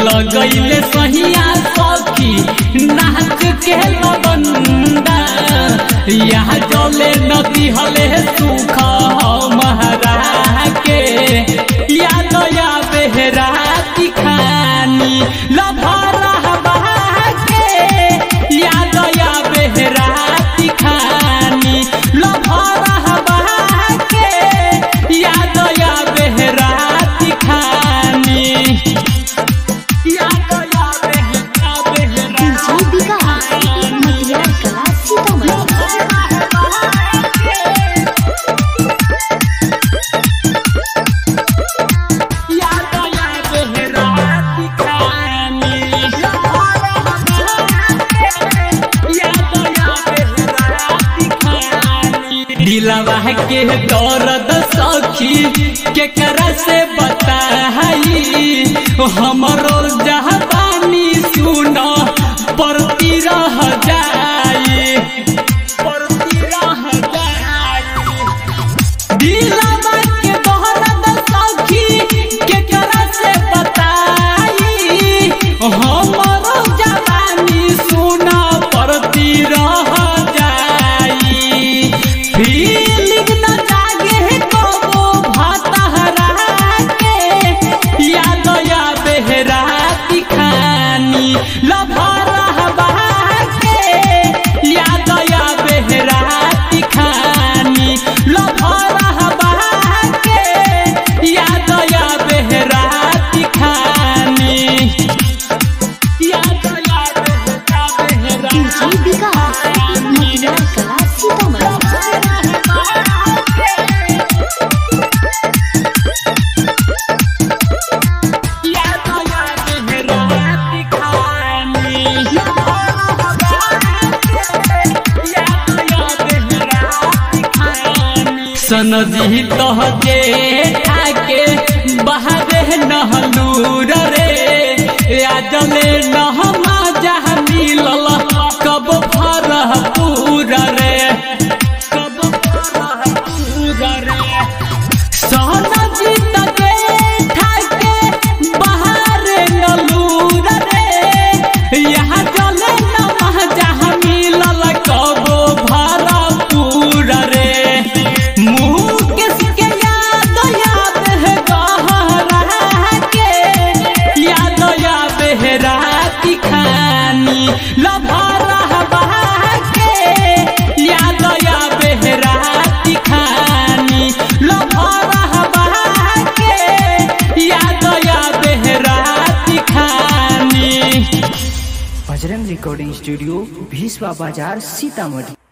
लगैले सहिया सखी नाच के लबंदा यहाँ जले नदी हले सुख महरा के याद या बेहरा खानी लभरा के याद या बेहरा खानी लभरा के याद या बेहरा खानी याद या बेहरा दिलवा के दर्द सखी केकरा से बताई हमरो जहानी सुन परती रह जाई दिलवा के दर्द सखी केकरा से बताई हमरो जहानी सुन परती रह फीलिंग न जागे कबो भातहरा के याद या बेहरा खानी लभरा के याद या बेहरा खानी लभरा के याद या बेहरा खानी याद या बेहरा सनजी तह जे आके बाहरे नहलूर रे आजले नहमा जहाँ मिलल कब फरह पूरा रे सनजी तह ठाके बाहरे नलूर रे यहाँ जले नहमा जहाँ मिलल कब भरा पूरा रे खानी लभरा के याद या बेहरा खानी लभरा के याद या बेहरा खानी। बजरंग रिकॉर्डिंग स्टूडियो भीसवा बाजार सीतामढ़ी।